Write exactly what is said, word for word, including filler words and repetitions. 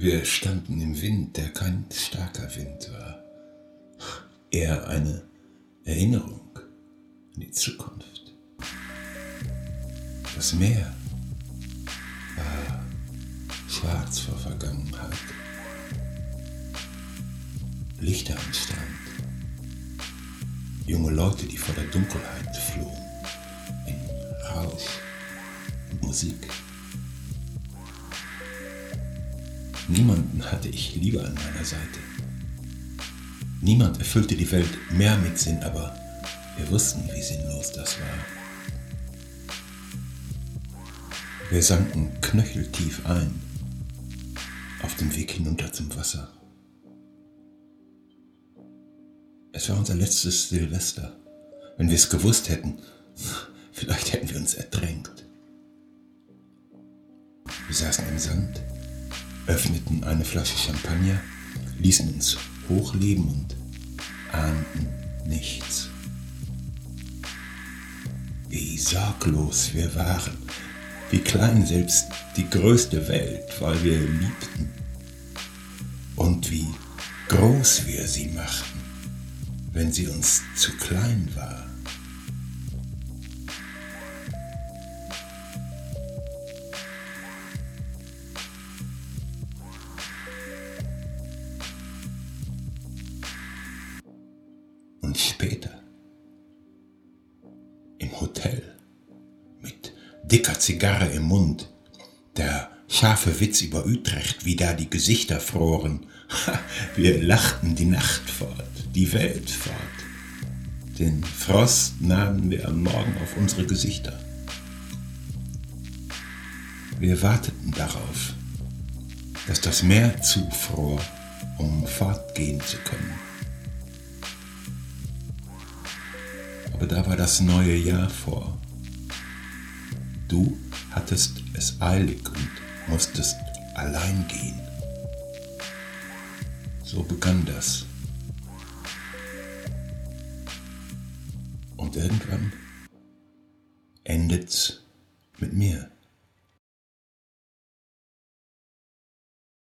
Wir standen im Wind, der kein starker Wind war, eher eine Erinnerung an die Zukunft. Das Meer war schwarz vor Vergangenheit. Lichter am Strand, junge Leute, die vor der Dunkelheit flohen, in Rausch und Musik. Niemanden hatte ich lieber an meiner Seite. Niemand erfüllte die Welt mehr mit Sinn, aber wir wussten, wie sinnlos das war. Wir sanken knöcheltief ein, auf dem Weg hinunter zum Wasser. Es war unser letztes Silvester. Wenn wir es gewusst hätten, vielleicht hätten wir uns ertränkt. Wir saßen im Sand, öffneten eine Flasche Champagner, ließen uns hochleben und ahnten nichts. Wie sorglos wir waren, wie klein selbst die größte Welt, weil wir liebten, und wie groß wir sie machten, wenn sie uns zu klein war. Und später, im Hotel, mit dicker Zigarre im Mund, der scharfe Witz über Utrecht, wie da die Gesichter froren. Wir lachten die Nacht fort, die Welt fort. Den Frost nahmen wir am Morgen auf unsere Gesichter. Wir warteten darauf, dass das Meer zufror, um fortgehen zu können. Aber da war das neue Jahr vor. Du hattest es eilig und musstest allein gehen. So begann das. Und irgendwann endet's mit mir.